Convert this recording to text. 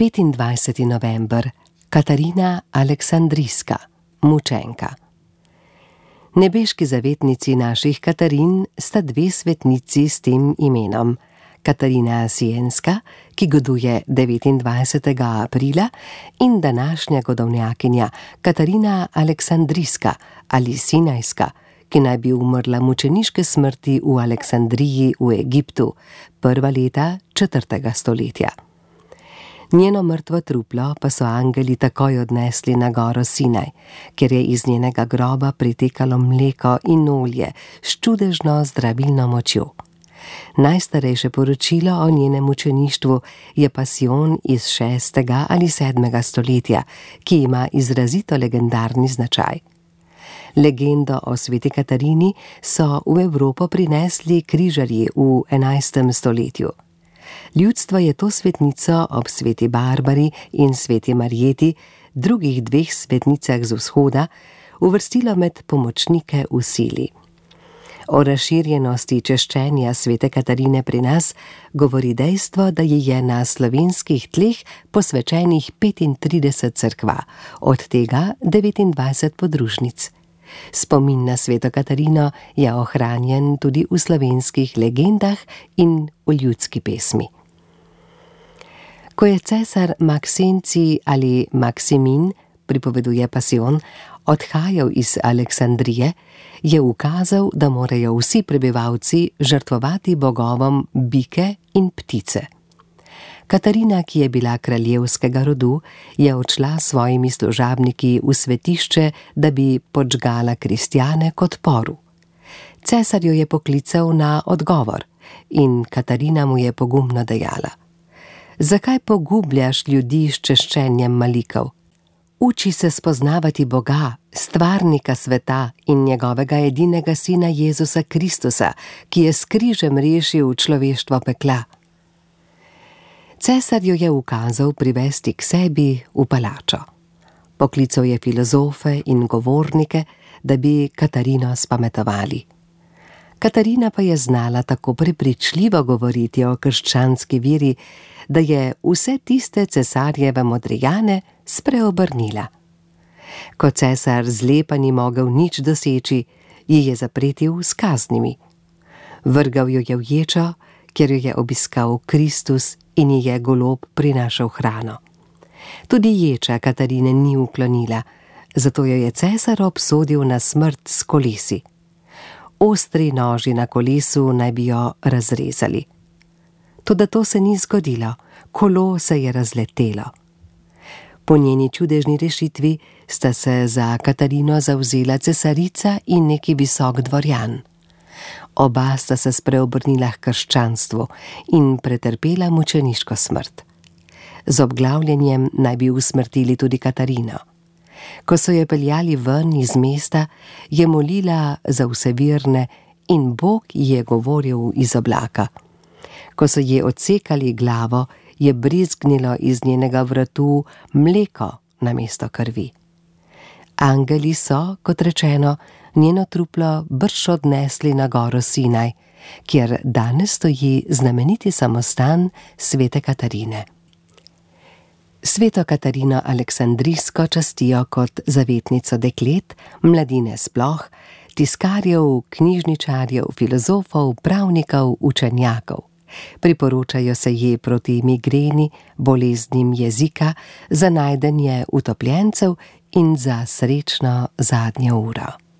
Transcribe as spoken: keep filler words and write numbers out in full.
petindvajseti november. Katarina Aleksandrijska, mučenka. Nebeški zavetnici naših Katarin sta dve svetnici s tem imenom. Katarina Sienska, ki goduje devetindvajsetega aprila, in današnja godovnjakinja Katarina Aleksandrijska ali Sinajska, ki naj bi umrla mučeniške smrti v Aleksandriji v Egiptu, prva leta četrtega stoletja. Njeno mrtvo truplo pa so angeli takoj odnesli na goro Sinaj, kjer je iz njenega groba pritekalo mleko in olje s čudežno zdravilno močjo. Najstarejše poročilo o njenem mučeništvu je Pasijon iz šestega ali sedmega stoletja, ki ima izrazito legendarni značaj. Legendo o sveti Katarini so v Evropo prinesli križarji v enajstem stoletju. Ljudstvo je to svetnico ob sveti Barbari in sveti Marjeti, drugih dveh svetnicah z vzhoda, uvrstilo med pomočnike v sili. O razširjenosti češčenja svete Katarine pri nas govori dejstvo, da ji je na slovenskih tleh posvečenih petintrideset cerkva, od tega devetindvajset podružnic. Spomin na sveto Katarino je ohranjen tudi v slovenskih legendah in v ljudski pesmi. Ko je cesar Maksencij ali Maksimin, pripoveduje Pasijon, odhajal iz Aleksandrije, je ukazal, da morajo vsi prebivalci žrtvovati bogovom bike in ptice. Katarina, ki je bila kraljevskega rodu, je odšla s svojimi služabniki v svetišče, da bi podžgala kristjane k odporu. Cesar jo je poklical na odgovor in Katarina mu je pogumno dejala: "Zakaj pogubljaš ljudi s češčenjem malikov? Uči se spoznavati Boga, stvarnika sveta in njegovega edinega sina Jezusa Kristusa, ki je s križem rešil človeštvo pekla." Cesar jo je ukazal privesti k sebi v palačo. Poklical je filozofe in govornike, da bi Katarino spametovali. Katarina pa je znala tako prepričljivo govoriti o krščanski veri, da je vse tiste cesarjeve modrijane spreobrnila. Ko cesar zlepa ni mogel nič doseči, ji je zapretil s kaznimi. Vrgal jo je v ječo, kjer jo je obiskal Kristus in ji je golob prinašal hrano. Tudi ječa Katarine ni uklonila, zato jo je cesar obsodil na smrt s kolesi. Ostri noži na kolesu naj bi jo razrezali. Toda to se ni zgodilo, kolo se je razletelo. Po njeni čudežni rešitvi sta se za Katarino zavzela cesarica in neki visok dvorjan. Oba sta se spreobrnila k krščanstvu in pretrpela mučeniško smrt. Z obglavljenjem naj bi usmrtili tudi Katarino. Ko so jo peljali ven iz mesta, je molila za vse virne in Bog ji je govoril iz oblaka. Ko so ji odsekali glavo, je brizgnilo iz njenega vratu mleko namesto krvi. Angeli so, kot rečeno, njeno truplo brž odnesli na goro Sinaj, kjer danes stoji znameniti samostan svete Katarine. Sveto Katarino Aleksandrijsko častijo kot zavetnico deklet, mladine sploh, tiskarjev, knjižničarjev, filozofov, pravnikov, učenjakov. Priporočajo se ji proti migreni, boleznim jezika, za najdenje utopljencev in za srečno zadnjo uro.